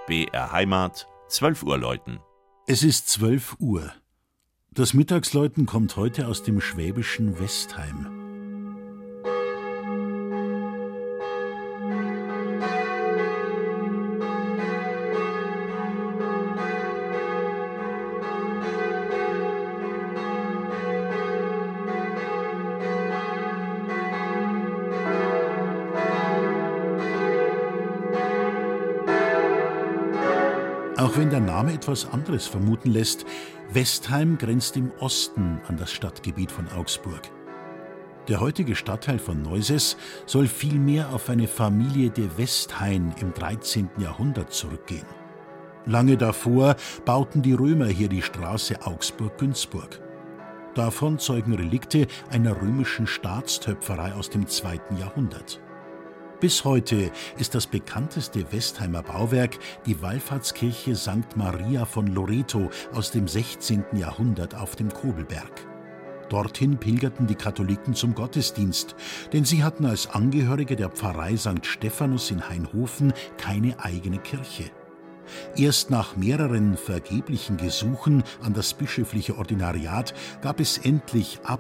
BR Heimat, 12 Uhr läuten. Es ist 12 Uhr. Das Mittagsläuten kommt heute aus dem schwäbischen Westheim. Auch wenn der Name etwas anderes vermuten lässt, Westheim grenzt im Osten an das Stadtgebiet von Augsburg. Der heutige Stadtteil von Neuses soll vielmehr auf eine Familie de Westhain im 13. Jahrhundert zurückgehen. Lange davor bauten die Römer hier die Straße Augsburg-Günzburg. Davon zeugen Relikte einer römischen Staatstöpferei aus dem 2. Jahrhundert. Bis heute ist das bekannteste Westheimer Bauwerk die Wallfahrtskirche St. Maria von Loreto aus dem 16. Jahrhundert auf dem Kobelberg. Dorthin pilgerten die Katholiken zum Gottesdienst, denn sie hatten als Angehörige der Pfarrei St. Stephanus in Hainhofen keine eigene Kirche. Erst nach mehreren vergeblichen Gesuchen an das bischöfliche Ordinariat gab es endlich ab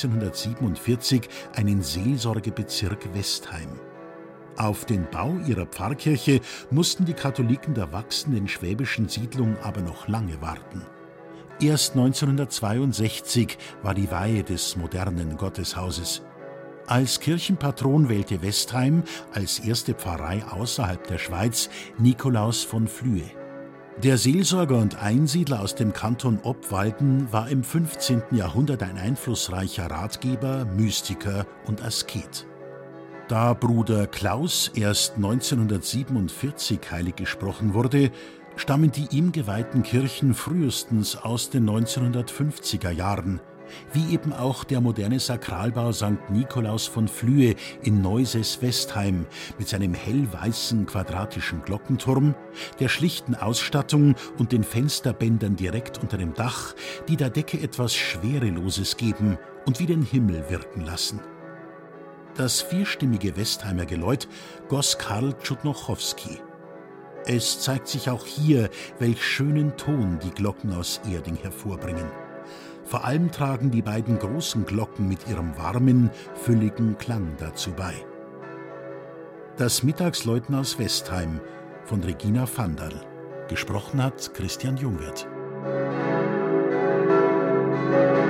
1947 einen Seelsorgebezirk Westheim. Auf den Bau ihrer Pfarrkirche mussten die Katholiken der wachsenden schwäbischen Siedlung aber noch lange warten. Erst 1962 war die Weihe des modernen Gotteshauses. Als Kirchenpatron wählte Westheim als erste Pfarrei außerhalb der Schweiz Nikolaus von Flüe. Der Seelsorger und Einsiedler aus dem Kanton Obwalden war im 15. Jahrhundert ein einflussreicher Ratgeber, Mystiker und Asket. Da Bruder Klaus erst 1947 heilig gesprochen wurde, stammen die ihm geweihten Kirchen frühestens aus den 1950er Jahren, wie eben auch der moderne Sakralbau St. Nikolaus von Flüe in Neuses-Westheim mit seinem hellweißen quadratischen Glockenturm, der schlichten Ausstattung und den Fensterbändern direkt unter dem Dach, die der Decke etwas Schwereloses geben und wie den Himmel wirken lassen. Das vierstimmige Westheimer Geläut goss Karl Tschudnochowski. Es zeigt sich auch hier, welch schönen Ton die Glocken aus Erding hervorbringen. Vor allem tragen die beiden großen Glocken mit ihrem warmen, fülligen Klang dazu bei. Das Mittagsläuten aus Westheim von Regina Vandal. Gesprochen hat Christian Jungwirth.